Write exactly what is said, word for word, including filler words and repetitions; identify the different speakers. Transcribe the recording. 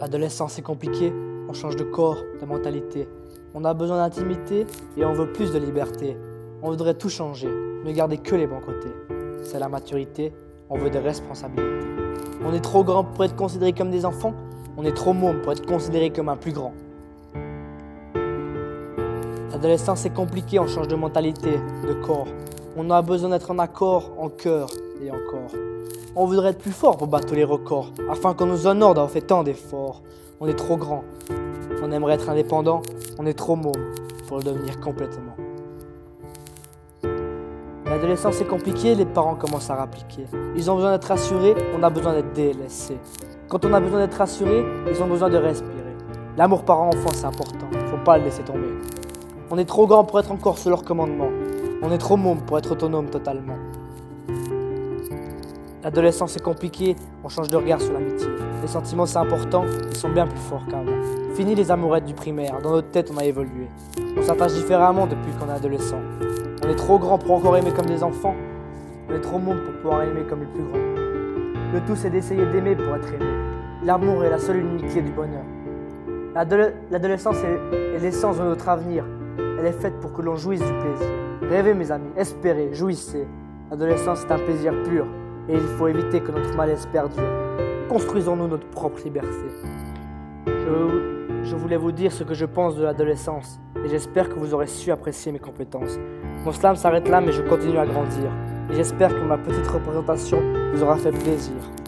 Speaker 1: L'adolescence est compliquée, on change de corps, de mentalité. On a besoin d'intimité et on veut plus de liberté. On voudrait tout changer, ne garder que les bons côtés. C'est la maturité, on veut des responsabilités. On est trop grand pour être considéré comme des enfants, on est trop môme pour être considéré comme un plus grand. L'adolescence est compliquée, on change de mentalité, de corps. On a besoin d'être en accord, en cœur et encore. On voudrait être plus fort pour battre tous les records, afin qu'on nous honore d'avoir fait tant d'efforts. On est trop grand, on aimerait être indépendant, on est trop môme pour le devenir complètement. L'adolescence est compliquée, les parents commencent à rappliquer. Ils ont besoin d'être rassurés, on a besoin d'être délaissés. Quand on a besoin d'être rassuré, ils ont besoin de respirer. L'amour parent-enfant, c'est important, faut pas le laisser tomber. On est trop grand pour être encore sous leur commandement. On est trop môme pour être autonome totalement. L'adolescence est compliquée, on change de regard sur l'amitié. Les sentiments c'est important, ils sont bien plus forts qu'avant. Fini les amourettes du primaire, dans notre tête on a évolué. On s'attache différemment depuis qu'on est adolescent. On est trop grand pour encore aimer comme des enfants. On est trop môme pour pouvoir aimer comme les plus grands. Le tout c'est d'essayer d'aimer pour être aimé. L'amour est la seule unique clé du bonheur. L'ado- L'adolescence est, est l'essence de notre avenir. Elle est faite pour que l'on jouisse du plaisir. Rêvez mes amis, espérez, jouissez. L'adolescence est un plaisir pur. Et il faut éviter que notre malaise perdure. Construisons-nous notre propre liberté. Je, je voulais vous dire ce que je pense de l'adolescence et j'espère que vous aurez su apprécier mes compétences. Mon slam s'arrête là mais je continue à grandir. Et j'espère que ma petite représentation vous aura fait plaisir.